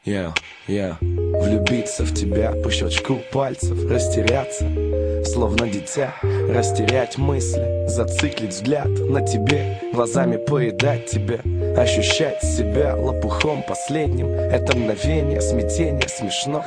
Влюбиться в тебя по щелчку пальцев, растеряться, словно дитя, растерять мысли, зациклить взгляд на тебе, глазами поедать тебя, ощущать себя лопухом последним. Это мгновение, смятение, смешно.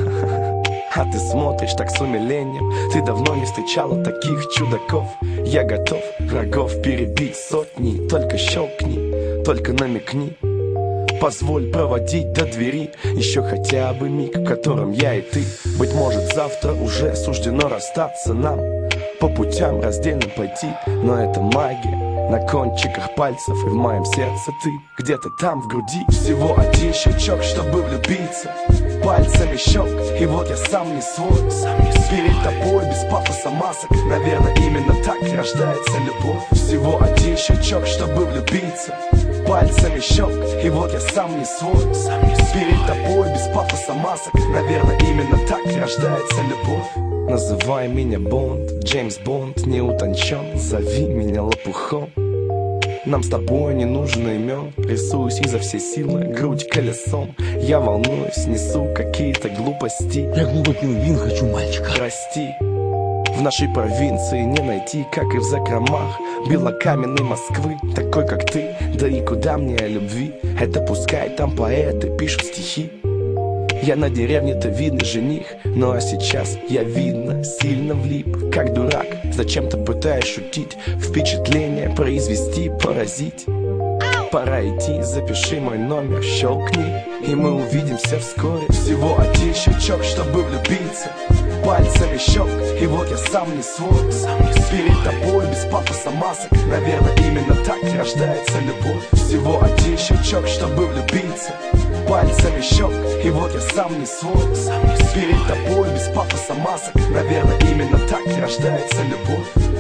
А ты смотришь так с умилением. Ты давно не встречала таких чудаков. Я готов врагов перебить сотни. Только щелкни, только намекни. Позволь проводить до двери еще хотя бы миг, в котором я и ты. Быть может, завтра уже суждено расстаться нам, по путям раздельно пойти. Но это магия на кончиках пальцев, и в моем сердце ты где-то там в груди. Всего один щелчок, чтобы влюбиться, пальцами щелк, и вот я сам не свой. Перед тобой без пафоса масок, наверное, именно так рождается любовь. Всего один щелчок, чтобы влюбиться, пальцами щелк, и вот я сам не свой. Перед тобой без пафоса масок, наверное, именно так рождается любовь. Называй меня Бонд, Джеймс Бонд, не утончен, зови меня лопухом. Нам с тобой не нужно имен, рисуюсь изо всей силы, грудь колесом. Я волнуюсь, несу какие-то глупости. Я глупо пил вин, хочу мальчика. Прости, в нашей провинции не найти, как и в закромах белокаменной Москвы, такой как ты. Да и куда мне о любви? Это пускай там поэты пишут стихи. Я на деревне-то видный жених, ну а сейчас я, видно, сильно влип, как дурак. Зачем-то пытаюсь шутить, впечатление произвести, поразить. Пора идти, запиши мой номер, щелкни, и мы увидимся вскоре. Всего один щелчок, чтобы влюбиться, пальцами щелк, и вот я сам не свой. Перед тобой без пафоса масок, наверное, именно так рождается любовь. Всего один щелчок, чтобы влюбиться, пальцами щелк, и вот я сам не свой. Перед тобой без пафоса масок, наверное, именно так рождается любовь.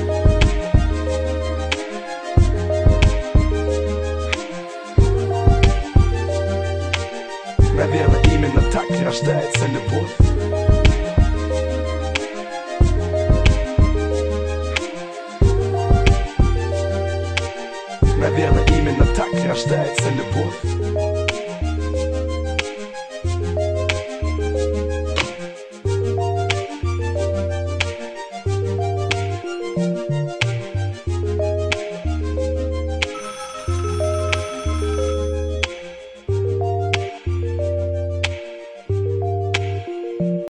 Наверное, именно так рождается любовь. Наверное, именно так рождается любовь.